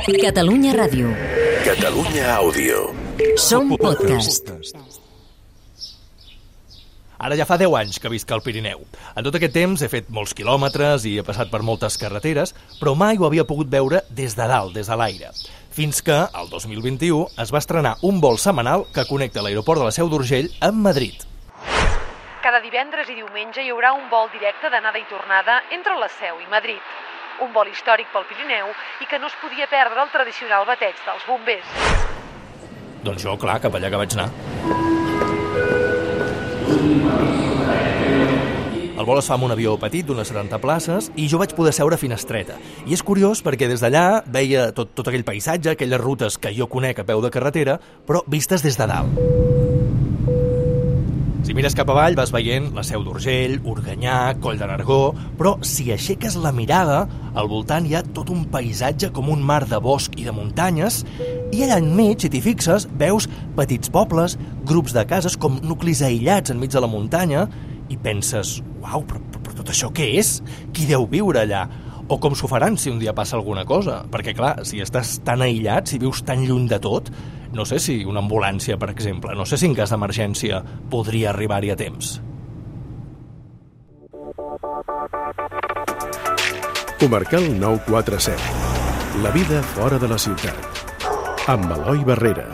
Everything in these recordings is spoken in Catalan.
Catalunya Ràdio. Catalunya Àudio. Som podcast. Ara ja fa 10 anys que visc al Pirineu. En tot aquest temps he fet molts quilòmetres i he passat per moltes carreteres, però mai ho havia pogut veure des de dalt, des de l'aire. Fins que, el 2021, es va estrenar un vol setmanal que connecta l'aeroport de la Seu d'Urgell amb Madrid. Cada divendres i diumenge hi haurà un vol directe d'anada i tornada entre la Seu i Madrid. Un vol històric pel Pirineu i que no es podia perdre el tradicional bateig dels bombers. Doncs jo, clar, cap allà que vaig anar. El vol es fa amb un avió petit d'unes 70 places i jo vaig poder seure a finestreta. I és curiós perquè des d'allà veia tot aquell paisatge, aquelles rutes que jo conec a peu de carretera, però vistes des de dalt. Si mires cap avall vas veient la Seu d'Urgell, Organyà, Coll de Nargó, però si aixeques la mirada, al voltant hi ha tot un paisatge com un mar de bosc i de muntanyes, i allà enmig, si t'hi fixes, veus petits pobles, grups de cases com nuclis aïllats enmig de la muntanya, i penses, uau, però tot això què és? Qui deu viure allà? O com s'ho faran si un dia passa alguna cosa? Perquè, clar, si estàs tan aïllat, si vius tan lluny de tot, no sé si una ambulància, per exemple, no sé si en cas d'emergència podria arribar-hi a temps. Comarcal 947. La vida fora de la ciutat. Amb Eloi Barrera.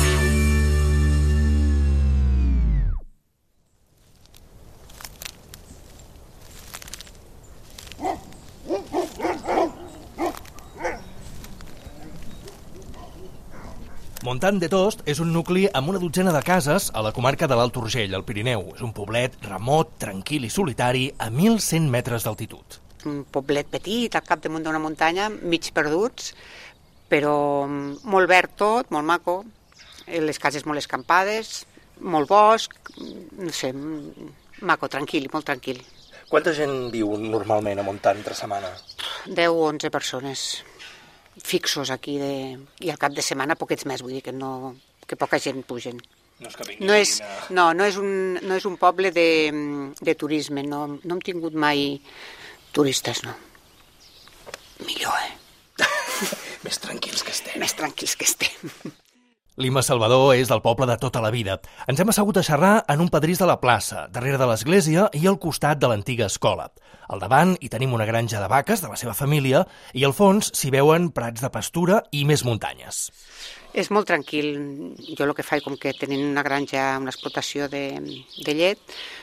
Montant de Tost és un nucli amb una dotzena de cases a la comarca de l'Alt Urgell, al Pirineu. És un poblet remot, tranquil i solitari a 1.100 metres d'altitud. Un poblet petit, al capdamunt d'una muntanya, mig perduts, però molt verd tot, molt maco, les cases molt escampades, molt bosc, no sé, maco, tranquil, molt tranquil. Quanta gent viu normalment a Montant entre setmana? 10 o 11 persones fixos aquí, i al cap de setmana poquets més, vull dir que poca gent pugen. No és que vingui no és un poble de turisme, no hem tingut mai turistes, no. Millor, Més tranquils que estem. Més tranquils que estem. L'Ima Salvador és del poble de tota la vida. Ens hem assegut a xerrar en un pedrís de la plaça, darrere de l'església i al costat de l'antiga escola. Al davant hi tenim una granja de vaques de la seva família i al fons s'hi veuen prats de pastura i més muntanyes. És molt tranquil. Jo el que faig, com que tenim una granja, una explotació de llet,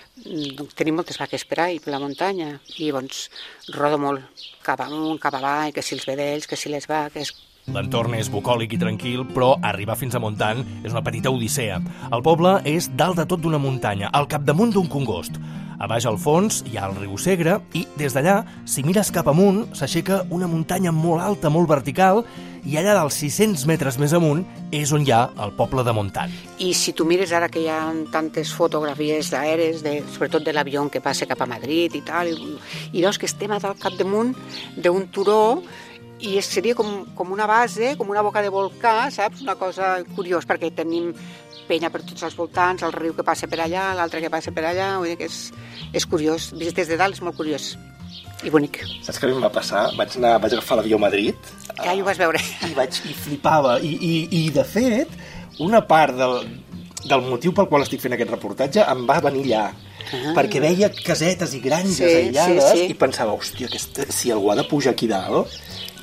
tenim moltes vaques per ahí, per la muntanya, i llavors rodo molt, cap amunt, cap avall, que si els vedells, que si les vaques. L'entorn és bucòlic i tranquil, però arribar fins a Montant és una petita odissea. El poble és dalt de tot d'una muntanya, al capdamunt d'un congost. A baix al fons hi ha el riu Segre i, des d'allà, si mires cap amunt, s'aixeca una muntanya molt alta, molt vertical, i allà dels 600 metres més amunt és on hi ha el poble de Montant. I si tu mires ara que hi ha tantes fotografies d'aeres, sobretot de l'avió que passa cap a Madrid i tal, i veus que estem al capdamunt d'un turó, i seria com una base, com una boca de volcà, saps? Una cosa curiosa, perquè tenim penya per tots els voltants, el riu que passa per allà, l'altre que passa per allà, vull dir que és curiós. Vist des de dalt és molt curiós i bonic. Saps què a mi em va passar? Vaig agafar l'avió a Madrid. Ja ho vas veure. I flipava. I de fet, una part del motiu pel qual estic fent aquest reportatge em va venir allà. Perquè veia casetes i granges aïllades i pensava, hòstia, si algú ha de pujar aquí dalt...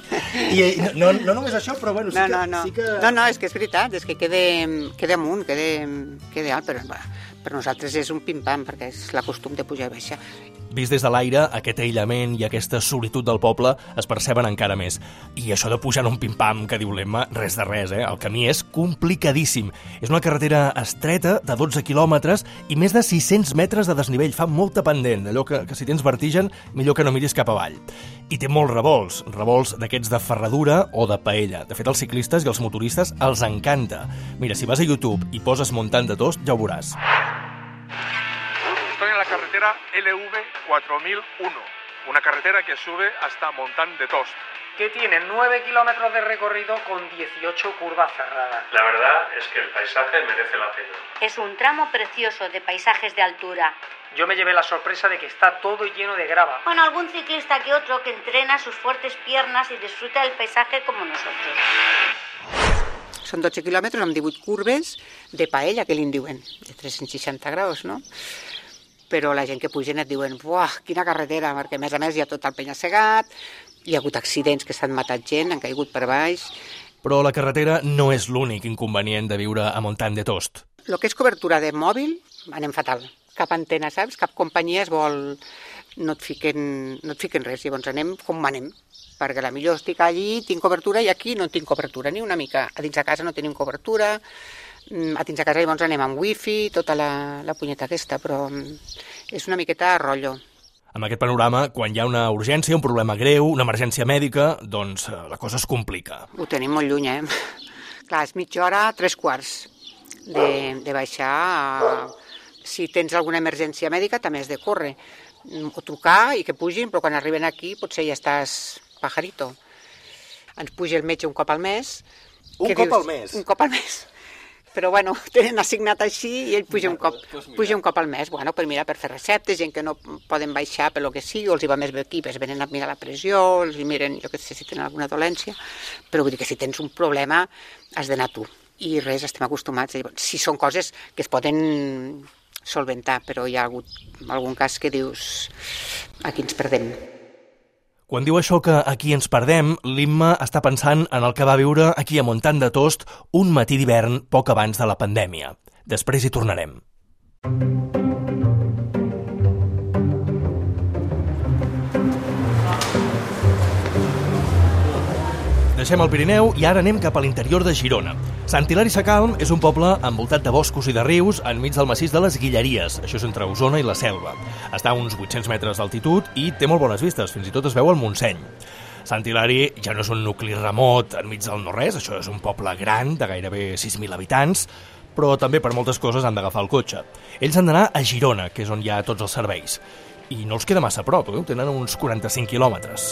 I no només això, però bueno, sí que... No, és que és veritat, és que queda amunt, queda alt, però per nosaltres és un pim-pam, perquè és la costum de pujar i baixar. Vist des de l'aire, aquest aïllament i aquesta solitud del poble es perceben encara més. I això de pujar en un pim-pam que diu l'Emma, res de res, El camí és complicadíssim. És una carretera estreta de 12 quilòmetres i més de 600 metres de desnivell. Fa molta pendent, allò que si tens vertigen, millor que no miris cap avall. I té molts revolts d'aquests de ferradura o de paella. De fet, als ciclistes i als motoristes els encanta. Mira, si vas a YouTube i poses Montant de Tost, ja ho veuràs. Estoy en la carretera LV 4001, una carretera que sube hasta Montant de Tost. que tiene 9 kilómetros de recorrido con 18 curvas cerradas. La verdad es que el paisaje merece la pena. Es un tramo precioso de paisajes de altura. Yo me llevé la sorpresa de que está todo lleno de grava. Bueno, algún ciclista que otro que entrena sus fuertes piernas y disfruta del paisaje como nosotros. Són 12 quilòmetres amb 18 curves de paella, que li en diuen, de 360 graus, no? Però la gent que pugen et diuen, buah, quina carretera, perquè a més hi ha tot el penya-segat, hi ha hagut accidents que s'han matat gent, han caigut per baix. Però la carretera no és l'únic inconvenient de viure a Montant de Tost. El que és cobertura de mòbil, anem fatal. Cap antena, saps? Cap companyia es vol... No et fiquen res, llavors anem com anem. Perquè millor estic allí, tinc cobertura, i aquí no tinc cobertura ni una mica. A dins de casa no tenim cobertura, a dins de casa llavors anem amb wifi, tota la punyeta aquesta, però és una miqueta rotllo. Amb aquest panorama, quan hi ha una urgència, un problema greu, una emergència mèdica, doncs la cosa es complica. Ho tenim molt lluny, Clar, és mitja hora, 3/4 de baixar. Si tens alguna emergència mèdica, també has de córrer o trucar i que pugin, però quan arriben aquí potser ja estàs pajarito. Ens puja el metge un cop al mes. Un cop al mes? Un cop al mes. Però bueno, tenen assignat així i ell puja un cop al mes. Bueno, per fer receptes, gent que no poden baixar per lo que sigui, o els hi va més bé aquí, venen a mirar la pressió, els hi miren, jo què sé, si tenen alguna dolència, però vull dir que si tens un problema has d'anar tu. I res, estem acostumats. Si són coses que es poden solventar, però hi ha hagut algun cas que dius, aquí ens perdem. Quan diu això que aquí ens perdem, l'Imma està pensant en el que va viure aquí a Montant de Tost un matí d'hivern poc abans de la pandèmia. Després hi tornarem. Deixem el Pirineu i ara anem cap a l'interior de Girona. Sant Hilari Sacalm és un poble envoltat de boscos i de rius enmig del massís de les Guilleries. Això és entre Osona i la Selva. Està a uns 800 metres d'altitud i té molt bones vistes, fins i tot es veu el Montseny. Sant Hilari ja no és un nucli remot enmig del no-res, això és un poble gran de gairebé 6.000 habitants, però també per moltes coses han d'agafar el cotxe. Ells han d'anar a Girona, que és on hi ha tots els serveis. I no els queda massa a prop, tenen uns 45 quilòmetres.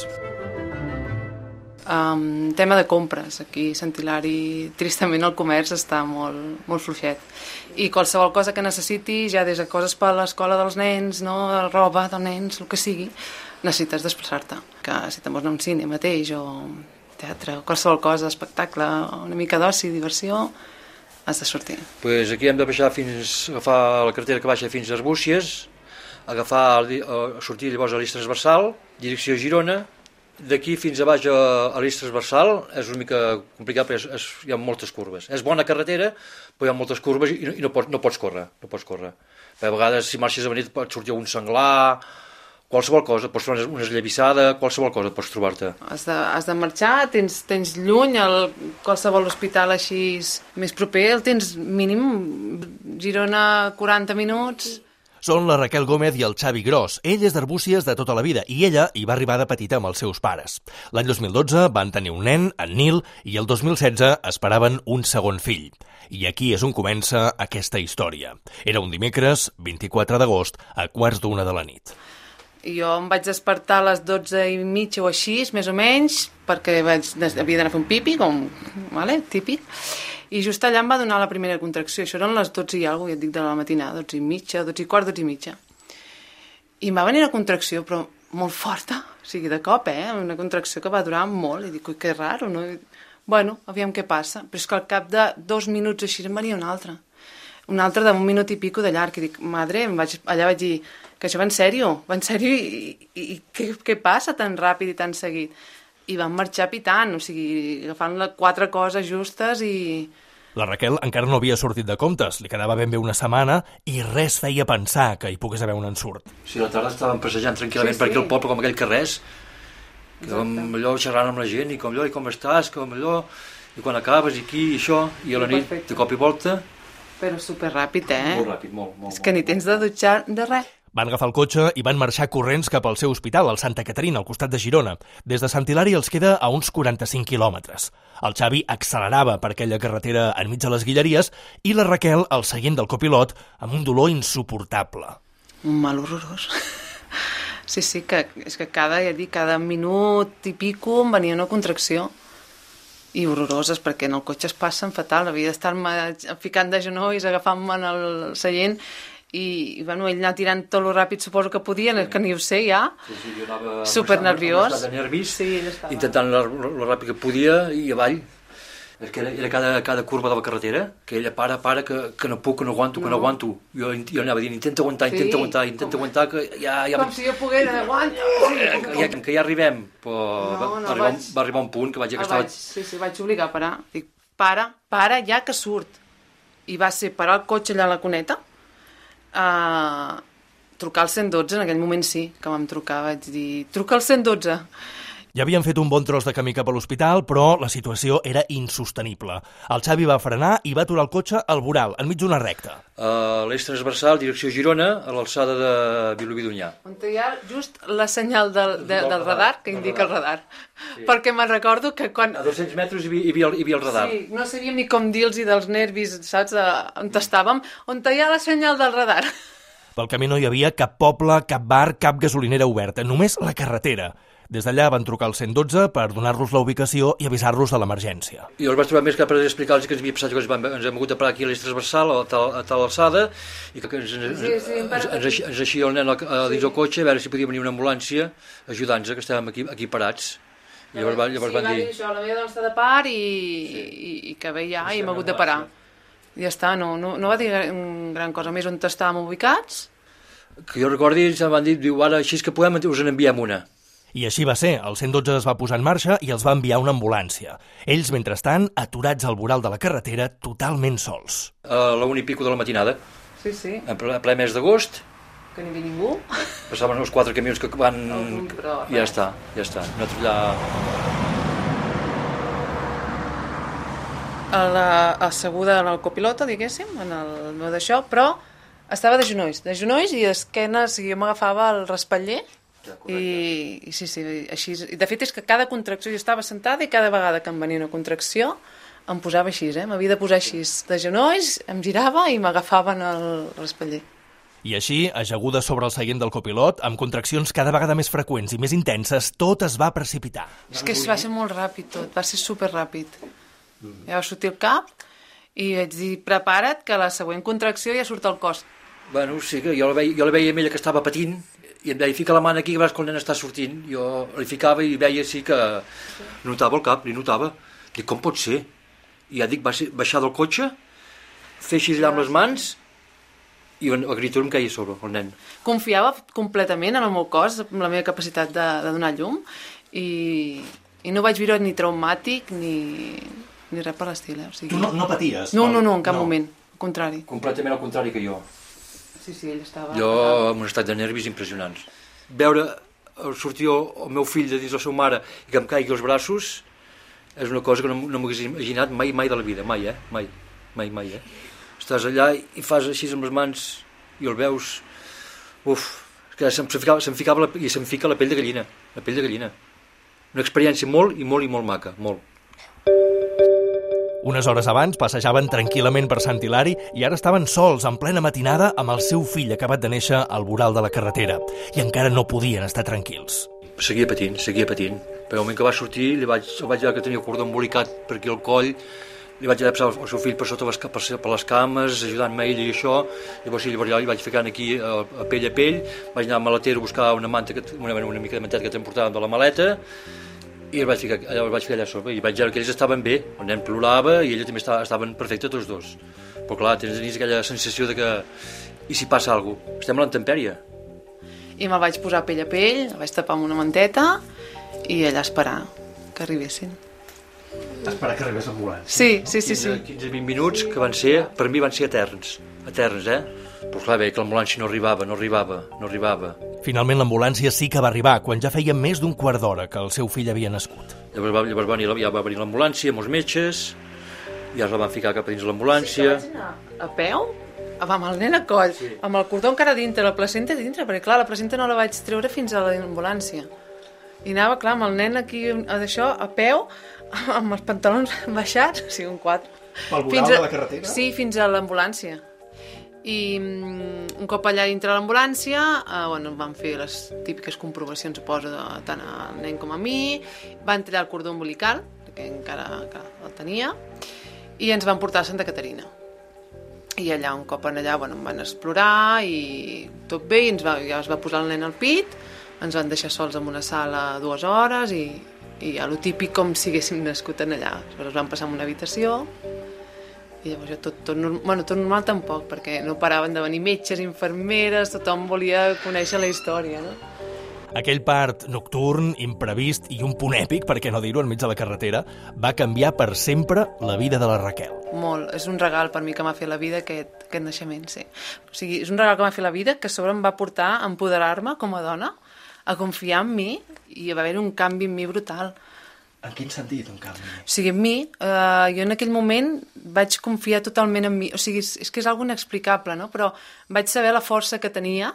Tema de compres. Aquí a Sant Hilari, tristament, el comerç està molt fluixet. I qualsevol cosa que necessitis, ja des de coses per a l'escola dels nens, no, roba dels nens, el que sigui, necessites desplaçar-te. Que si te'n vols anar a un cine mateix, o teatre, qualsevol cosa, espectacle, una mica d'oci, diversió, has de sortir. Pues aquí hem de baixar agafar la carretera que baixa fins a Arbúcies, sortir llavors a l'eix transversal, direcció a Girona. D'aquí fins a baix a l'eix transversal és una mica complicat perquè hi ha moltes curves. És bona carretera, però hi ha moltes curves i no pots córrer. A vegades, si marxes a venir, pot sortir un senglar, qualsevol cosa, pots trobar una esllavissada, qualsevol cosa pots trobar-te. Has de marxar, tens lluny qualsevol hospital així més proper, el tens mínim Girona 40 minuts... Són la Raquel Gómez i el Xavi Gros. Ell és d'Arbúcies de tota la vida i ella hi va arribar de petita amb els seus pares. L'any 2012 van tenir un nen, en Nil, i el 2016 esperaven un segon fill. I aquí és on comença aquesta història. Era un dimecres, 24 d'agost, a 12:15 de la nit. Jo em vaig despertar a les 12:30 o així, més o menys, perquè havia d'anar a fer un pipi, típic, i just allà em va donar la primera contracció. Això eren les 12 i alguna cosa, ja et dic, de la matinada, 12:30, 12:15, 12:30. I em va venir una contracció, però molt forta, o sigui, de cop, una contracció que va durar molt, i dic, ui, que raro, no? Bueno, aviam què passa. Però és que al cap de 2 minuts així em venia una altra de 1 minut i pico de llarg, i dic, madre, allà vaig dir, que això va en sèrio, i què passa tan ràpid i tan seguit? I van marxar pitant, o sigui, agafant les 4 coses justes i... La Raquel encara no havia sortit de comptes, li quedava ben bé una setmana i res feia pensar que hi pogués haver un ensurt. Sí, a la tarda estàvem passejant tranquil·lament per aquí al poble, com aquell carrers, com allò xerrant amb la gent, i com allò, i com estàs, com allò, i quan acabes, i aquí, i això, i a la nit, de cop i volta... Però superràpid, Molt ràpid, molt. És que ni tens de dutxar de res. Van agafar el cotxe i van marxar corrents cap al seu hospital, al Santa Caterina, al costat de Girona. Des de Sant Hilari els queda a uns 45 quilòmetres. El Xavi accelerava per aquella carretera enmig de les Guilleries i la Raquel, al seient del copilot, amb un dolor insuportable. Un mal horrorós. Sí, és que cada minut i pico em venia una contracció. I horroroses, perquè en el cotxe es passen fatal. Havia d'estar-me ficant de genolls, agafant-me en el seient, i bueno, ell anar tirant tot lo ràpid, suposo que podia, que ni ho sé ja. Sí, jo anava supernerviós. De nervis, intentant lo ràpid que podia i avall. És que era cada curva de la carretera, que ella para, que no puc, que no aguanto. Jo anava dient, intenta aguantar, que ja... Com si jo pogués, aguanta. Que ja arribem, però va arribar un punt que vaig dir que estava... Sí, vaig obligar a parar. Dic, para ja que surt. I va ser parar el cotxe allà a la cuneta, trucar al 112, en aquell moment sí, que vam trucar, vaig dir, truca al 112. Ja havien fet un bon tros de camí cap a l'hospital, però la situació era insostenible. El Xavi va frenar i va aturar el cotxe al voral, enmig d'una recta. L'eix transversal, direcció Girona, a l'alçada de Vilobí d'Onyar. On hi ha just la senyal del radar, que indica el radar. Sí. Perquè me'n recordo que quan... A 200 metres hi havia el radar. Sí, no sabíem ni com dir-los dels nervis, saps, on estàvem. On hi ha la senyal del radar. Pel camí no hi havia cap poble, cap bar, cap gasolinera oberta, només la carretera. Des d'allà van trucar al 112 per donar-los la ubicació i avisar-los de l'emergència. I els vaig trobar més que per explicar-los que ens havia passat que ens hem hagut de parar aquí a l'eix transversal, a tal alçada, i que ens eixia el nen dins del cotxe a veure si podia venir una ambulància ajudant-nos, que estàvem aquí parats. I llavors van dir... Sí, va dir això, la meva dona està de part i que ve ja i hem hagut de parar. I ja està, no va dir gran cosa més on estàvem ubicats. Que jo recordi, ens van dir, diu, ara així que podem, us n'enviem una. I així va ser, el 112 es va posar en marxa i els va enviar una ambulància. Ells, mentrestant, aturats al voral de la carretera, totalment sols. A la 1 i pico de la matinada. Sí. En ple mes d'agost. Que no hi havia ningú. Passaven els 4 camions que van... I ja està. Nosaltres allà... Asseguda en el copilota, diguéssim, en el meu d'això, però estava de genolls i d'esquena, o sigui, jo m'agafava el raspatller. I sí, així. De fet és que cada contracció, jo estava sentada i cada vegada que em venia una contracció em posava així, m'havia de posar així de genolls, em girava i m'agafaven el raspatller. I així, ajaguda sobre el seient del copilot, amb contraccions cada vegada més freqüents i més intenses, tot es va precipitar. És que va ser molt ràpid tot, va ser superràpid. Ja va sortir el cap i vaig dir, prepara't que la següent contracció ja surt al cos. Bueno, sí, que jo la veia amb ella que estava patint, i em deia, fica la mà aquí, que veus que el nen està sortint. Jo li ficava i veia sí que notava el cap, li notava. Dic, com pot ser? I ja dic, baixar del cotxe, fer així allà amb les mans, i a gritar em queia sobre el nen. Confiava completament en el meu cos, en la meva capacitat de donar llum, i no vaig veure ni traumàtic ni res per l'estil. O sigui... Tu no paties? No, en cap moment, al contrari. Completament al contrari que jo. Sí, ell estava... Jo amb un estat de nervis impressionants. Veure sortir el meu fill de dins la seva mare i que em caigui als braços és una cosa que no m'hagués imaginat mai de la vida, mai. Estàs allà i fas així amb les mans i el veus... que se'm fica la pell de gallina, Una experiència molt maca, molt. Unes hores abans passejaven tranquil·lament per Sant Hilari i ara estaven sols, en plena matinada, amb el seu fill acabat de néixer al voral de la carretera. I encara no podien estar tranquils. Seguia patint. Però al moment que va sortir, el vaig veure que tenia el cordó embolicat per aquí al coll, li vaig posar el seu fill per sota per les cames, ajudant-me ell i això. Llavors li vaig ficant aquí a pell, vaig anar al maletero a buscar una manta, una mica de manteta que t'emportàvem de la maleta, i el vaig ficar allà sobre, i vaig veure que ells estaven bé, el nen plorava i ella també estaven perfectes tots dos. Però clar, tens aquella sensació de que, i si passa alguna cosa? Estem a la intempèrie. I me'l vaig posar pell a pell, el vaig tapar amb una manteta i allà esperar que arribessin. Esperar que arribés l'ambulància? Sí. 15-20 minuts que per mi van ser eterns, Però clar, veia que l'ambulància no arribava. Finalment l'ambulància sí que va arribar, quan ja feia més d'un quart d'hora que el seu fill havia nascut. Llavors va venir l'ambulància amb els metges, ja la van ficar cap a dins l'ambulància. Sí, que vaig anar a peu, amb el nen a coll, amb el cordó encara dintre, la placenta dintre, perquè clar, la placenta no la vaig treure fins a l'ambulància. I anava, clar, amb el nen aquí, d'això, a peu, amb els pantalons baixats, o sigui, un 4. Pel voral de la carretera? Sí, fins a l'ambulància. I un cop allà dintre l'ambulància, van fer les típiques comprovacions, suposo, tant al nen com a mi, van tallar el cordó umbilical, que encara el tenia, i ens van portar a Santa Caterina. I allà, un cop allà, em van explorar i tot bé, i ja es va posar el nen al pit, ens van deixar sols en una sala 2 hores i ja lo típic com si haguéssim nascut en allà. Ens van passar en una habitació i llavors tot normal tampoc, perquè no paraven de venir metges, infermeres, tothom volia conèixer la història, no? Aquell part nocturn, imprevist i un punt èpic, per què no dir-ho, enmig de la carretera, va canviar per sempre la vida de la Raquel. Molt. És un regal per mi que m'ha fet la vida aquest naixement, sí. O sigui, és un regal que m'ha fet la vida que a sobre em va portar a empoderar-me com a dona, a confiar en mi i va haver un canvi en mi brutal. En quin sentit, un canvi? O sigui, en mi, jo en aquell moment vaig confiar totalment en mi. O sigui, és que és algo inexplicable, no? Però vaig saber la força que tenia,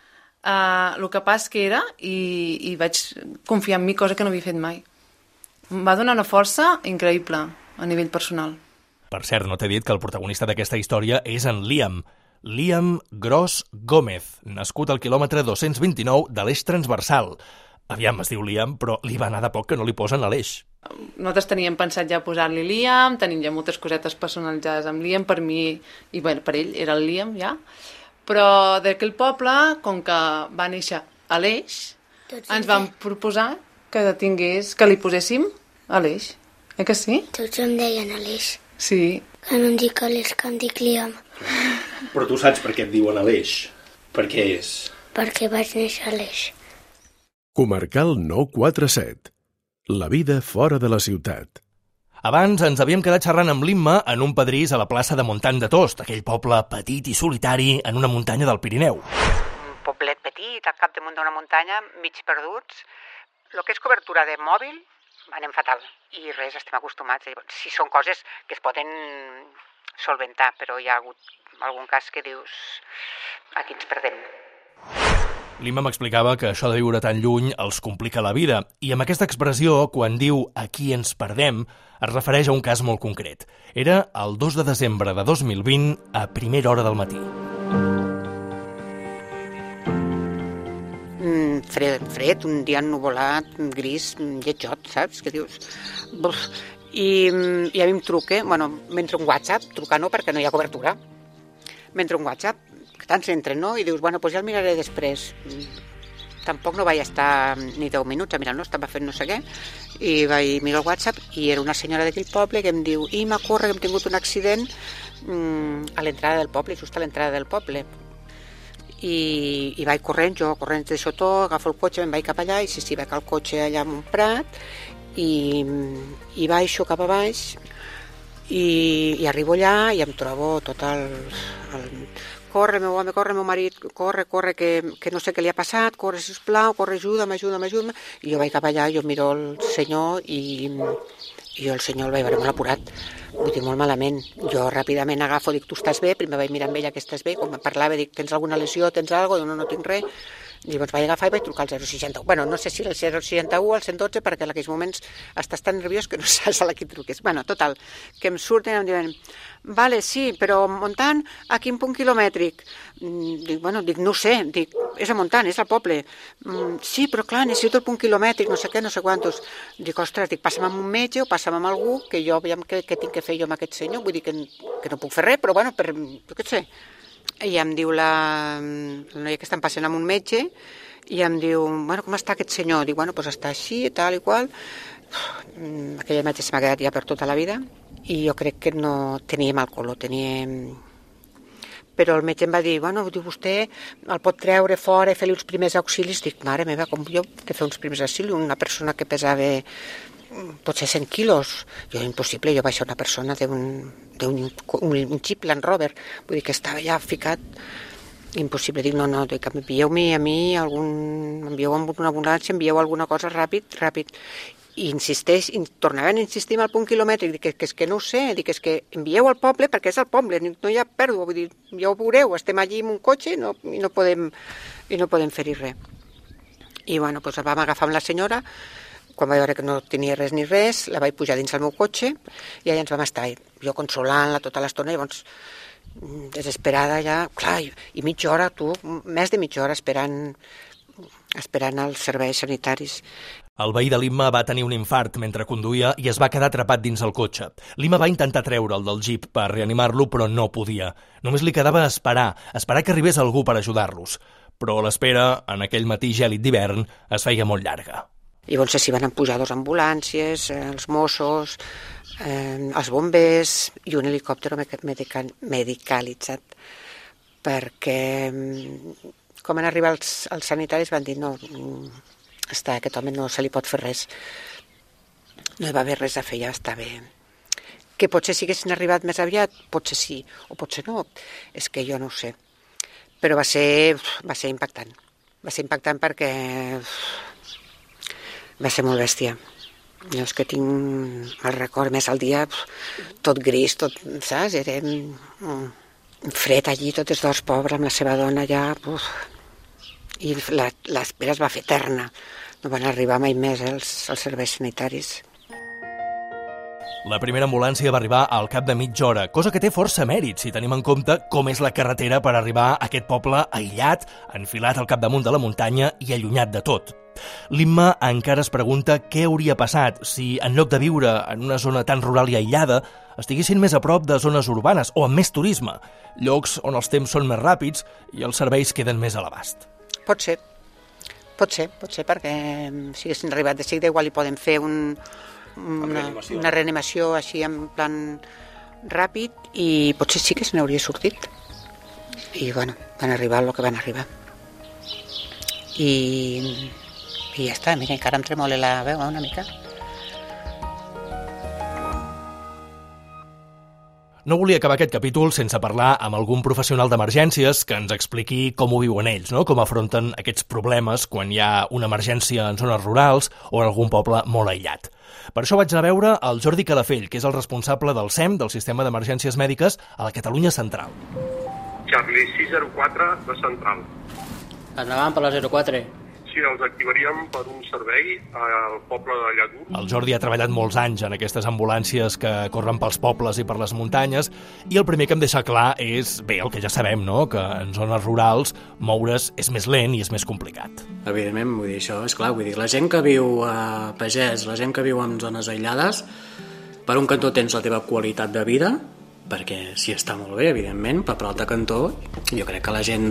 el capaç que era, i vaig confiar en mi, cosa que no havia fet mai. Em va donar una força increïble a nivell personal. Per cert, no t'he dit que el protagonista d'aquesta història és en Liam Gros Gómez, nascut al quilòmetre 229 de l'eix transversal. Aviam, es diu Liam, però li va anar de poc que no li posen a l'eix. Nosaltres teníem pensat ja posar-li Liam, tenim ja moltes cosetes personalitzades amb Liam, per mi, i per ell era el Liam ja, però d'aquell poble, com que va néixer a l'eix, ens van proposar que li poséssim a l'eix. Que sí? Tots em deien a l'eix. Sí. Que no em dic a l'eix, que em dic Liam. Però tu saps per què et diuen a l'eix? Per què és? Perquè vaig néixer a l'eix. Comarcal 947. La vida fora de la ciutat. Abans ens havíem quedat xerrant amb l'Imma en un pedrís a la plaça de Montant de Tost, aquell poble petit i solitari en una muntanya del Pirineu. Un poblet petit, al capdamunt d'una muntanya, mig perduts. El que és cobertura de mòbil, anem fatal. I res, estem acostumats. Si són coses que es poden solventar, però hi ha hagut algun cas que dius, aquí ens perdem. L'Imma m'explicava que això de viure tan lluny els complica la vida, i amb aquesta expressió, quan diu «aquí ens perdem», es refereix a un cas molt concret. Era el 2 de desembre de 2020, a primera hora del matí. Fred, un dia ennuvolat, gris, lletjot, saps? Que dius... Buf. I a mi em truca, mentre un WhatsApp, trucar no perquè no hi ha cobertura, mentre un WhatsApp, que tant s'entra, no? I dius, pues ja el miraré després. Tampoc no vaig estar ni 10 minuts a mirar-lo, estava fent no sé què, i vaig mirar el WhatsApp i era una senyora d'aquell poble que em diu Ima, corre, que hem tingut un accident a l'entrada del poble, just a l'entrada del poble. I vaig corrent, jo corrent de sotó, agafo el cotxe, me'n vaig cap allà, i sí, vaig al cotxe allà en un prat, i baixo cap a baix, i arribo allà i em trobo tot el corre, meu home, corre, meu marit, corre, que no sé què li ha passat, corre, sisplau, corre, ajuda'm. I jo vaig cap allà, jo miro el senyor i jo el senyor el vaig veure molt apurat, vull dir, molt malament. Jo ràpidament agafo, dic, tu estàs bé? Primer vaig mirar amb ella que estàs bé, quan em parlava, dic, tens alguna lesió, tens alguna cosa? No tinc res. Llavors vaig agafar i vaig trucar al 061. No sé si el 061 o el 112, perquè en aquells moments estàs tan nerviós que no saps a qui truques. Total, que em surten i em diuen vale, sí, però Montant, a quin punt quilomètric? Dic, no sé, és a Montant, és al poble. Sí, però clar, necessito el punt quilomètric, no sé què, no sé quantos. Dic, ostres, passa'm amb un metge o passa'm amb algú, que jo veiem què tinc que fer jo amb aquest senyor. Vull dir que no puc fer res, però jo què sé. I em diu la noia que estan passant amb un metge i em diu, com està aquest senyor? Dic, pues està així, tal i qual. Aquell metge se m'ha quedat ja per tota la vida i jo crec que no tenia mal color, però el metge em va dir, diu, vostè el pot treure fora i fer-li uns primers auxilis. Dic, mare meva, com jo he de fer uns primers auxilis? Una persona que pesava potser 100 quilos. Impossible, jo vaig ser una persona d'un Jeep Land Rover, vull dir que estava ja ficat. Impossible, dic, no, dic, envieu-me a mi envieu amb una ambulància, envieu alguna cosa ràpid. I tornaven a insistir en el punt quilomètric, dic, és que no ho sé, dic, és que envieu al poble perquè és al poble, no hi ha pèrdua, vull dir, ja ho veureu, estem allí amb un cotxe i no podem fer-hi res. I pues el vam agafar amb la senyora, quan va veure que no tenia res ni res, la vaig pujar dins el meu cotxe i allà ens vam estar, jo consolant-la tota l'estona, llavors desesperada ja, clar, i mitja hora, més de mitja hora esperant els serveis sanitaris. El veí de l'Imma va tenir un infart mentre conduïa i es va quedar atrapat dins el cotxe. L'Imma va intentar treure'l del jeep per reanimar-lo, però no podia. Només li quedava esperar que arribés algú per ajudar-los. Però l'espera, en aquell matí gèlid d'hivern, es feia molt llarga. Llavors s'hi van pujar 2 ambulàncies, els Mossos, els bombers i un helicòpter medicalitzat, perquè com van arribar els sanitaris van dir no, aquest home no se li pot fer res, no hi va haver res a fer, ja està bé. Que potser si haguessin arribat més aviat, potser sí, o potser no, és que jo no ho sé. Però va ser impactant. Va ser impactant perquè va ser molt bèstia. Jo és que tinc el record més al dia, tot gris, tot, saps? Era fred allí, totes dues pobres, amb la seva dona allà, i l'espera es va fer eterna. No van arribar mai més els serveis sanitaris. La primera ambulància va arribar al cap de mitja hora, cosa que té força mèrit si tenim en compte com és la carretera per arribar a aquest poble aïllat, enfilat al capdamunt de la muntanya i allunyat de tot. L'Imma encara es pregunta què hauria passat si, en lloc de viure en una zona tan rural i aïllada, estiguessin més a prop de zones urbanes o amb més turisme, llocs on els temps són més ràpids i els serveis queden més a l'abast. Pot ser, perquè si haguessin arribat de seguida igual hi podem fer una reanimació així en plan ràpid i potser sí que se n'hauria sortit. I bueno, van arribar el que van arribar. I ja està, mira, encara em tremola la veu una mica. No volia acabar aquest capítol sense parlar amb algun professional d'emergències que ens expliqui com ho viuen ells, no? Com afronten aquests problemes quan hi ha una emergència en zones rurals o en algun poble molt aïllat. Per això vaig anar a veure el Jordi Calafell, que és el responsable del SEM, del Sistema d'Emergències Mèdiques, a la Catalunya Central. Charlie 604 de Central. Endavant per la 04. Sí, els activaríem per un servei al poble de Lladurs. El Jordi ha treballat molts anys en aquestes ambulàncies que corren pels pobles i per les muntanyes i el primer que em deixa clar és, bé, el que ja sabem, no?, que en zones rurals moure's és més lent i és més complicat. Evidentment, vull dir, això és clar, vull dir, la gent que viu a pagès, la gent que viu en zones aïllades, per un cantó tens la teva qualitat de vida, perquè sí està molt bé, evidentment, però per l'altre cantó jo crec que la gent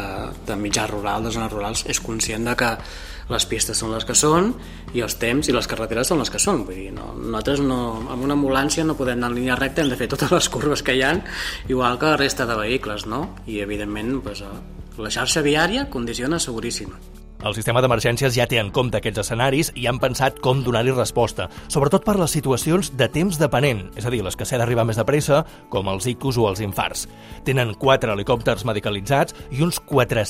de mitjà rural, de zones rurals, és conscient de que les pistes són les que són i els temps i les carreteres són les que són. Vull dir, nosaltres amb una ambulància no podem anar en línia recta, hem de fer totes les curves que hi ha, igual que la resta de vehicles, no? I evidentment la xarxa viària condiciona seguríssima. El sistema d'emergències ja té en compte aquests escenaris i han pensat com donar-hi resposta, sobretot per les situacions de temps depenent, és a dir, les que s'ha d'arribar més de pressa, com els ictus o els infarts. Tenen 4 helicòpters medicalitzats i uns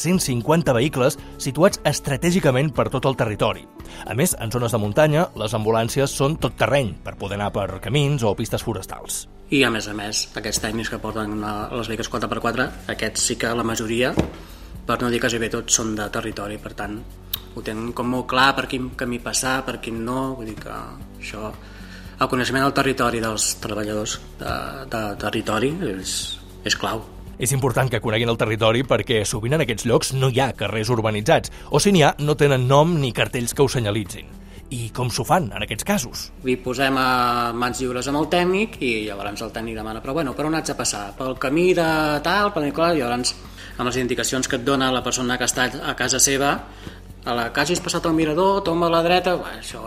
450 vehicles situats estratègicament per tot el territori. A més, en zones de muntanya, les ambulàncies són tot terreny, per poder anar per camins o pistes forestals. I a més, aquests tècnics que porten les vehicles 4x4, aquests sí que la majoria, per no dir quasi bé tots, són de territori, per tant ho tenen com molt clar per quin camí passar, per quin no, vull dir que això, el coneixement del territori dels treballadors de territori és clau. És important que coneguin el territori perquè sovint en aquests llocs no hi ha carrers urbanitzats, o si n'hi ha no tenen nom ni cartells que ho senyalitzin. I com s'ho fan en aquests casos? Li posem a mans lliures amb el tècnic i llavors el tècnic demana, però bueno, per on haig de passar? Pel camí de tal, i llavors amb les indicacions que et dona la persona que està a casa seva, a la que hagis passat el mirador, tomba a la dreta, això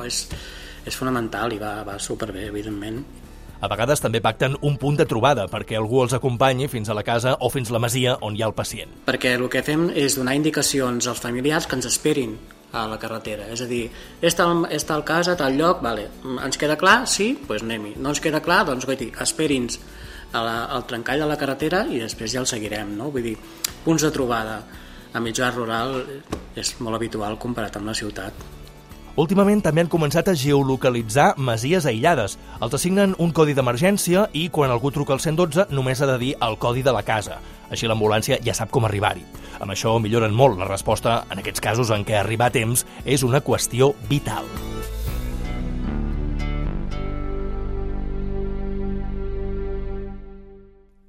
és fonamental i va superbé, evidentment. A vegades també pacten un punt de trobada perquè algú els acompanyi fins a la casa o fins a la masia on hi ha el pacient. Perquè el que fem és donar indicacions als familiars que ens esperin a la carretera, és a dir, és tal casa, tal lloc, vale. Ens queda clar? Sí? Doncs anem-hi. No ens queda clar? Doncs esperi'ns al trencall de la carretera i després ja el seguirem, no? Vull dir, punts de trobada a mitjà rural és molt habitual comparat amb la ciutat. Últimament també han començat a geolocalitzar masies aïllades. Els assignen un codi d'emergència i quan algú truca al 112 només ha de dir el codi de la casa. Així l'ambulància ja sap com arribar-hi. Amb això milloren molt la resposta en aquests casos en què arribar a temps és una qüestió vital.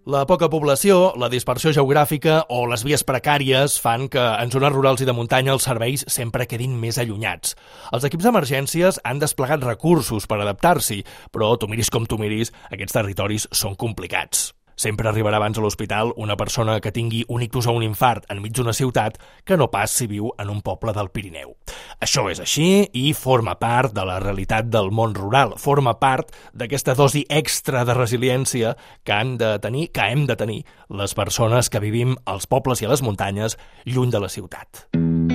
La poca població, la dispersió geogràfica o les vies precàries fan que en zones rurals i de muntanya els serveis sempre quedin més allunyats. Els equips d'emergències han desplegat recursos per adaptar-s'hi, però tu miris com tu miris, aquests territoris són complicats. Sempre arribarà abans a l'hospital una persona que tingui un ictus o un infart enmig d'una ciutat que no pas si viu en un poble del Pirineu. Això és així i forma part de la realitat del món rural, forma part d'aquesta dosi extra de resiliència que hem de tenir les persones que vivim als pobles i a les muntanyes lluny de la ciutat.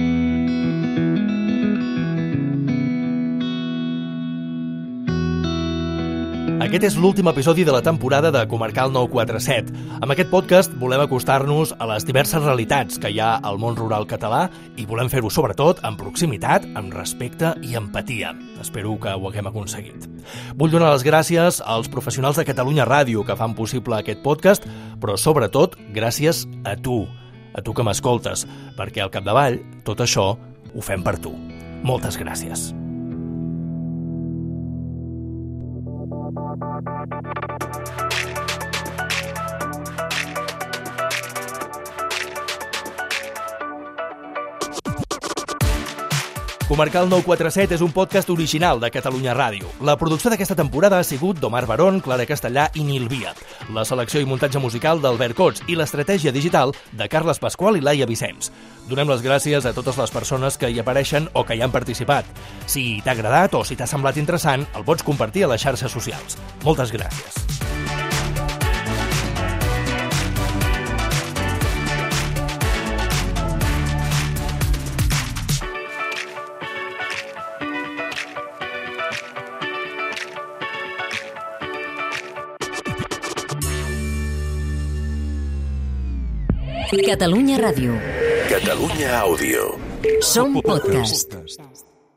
Aquest és l'últim episodi de la temporada de Comarcal 947. Amb aquest podcast volem acostar-nos a les diverses realitats que hi ha al món rural català i volem fer-ho sobretot amb proximitat, amb respecte i empatia. Espero que ho haguem aconseguit. Vull donar les gràcies als professionals de Catalunya Ràdio que fan possible aquest podcast, però sobretot gràcies a tu que m'escoltes, perquè al capdavall tot això ho fem per tu. Moltes gràcies. Comarcal 947 és un podcast original de Catalunya Ràdio. La producció d'aquesta temporada ha sigut d'Omar Barón, Clara Castellà i Nil Via. La selecció i muntatge musical d'Albert Cots i l'estratègia digital de Carles Pasqual i Laia Vicenç. Donem les gràcies a totes les persones que hi apareixen o que hi han participat. Si t'ha agradat o si t'ha semblat interessant, el pots compartir a les xarxes socials. Moltes gràcies. Catalunya Ràdio. Catalunya Àudio. Som podcast.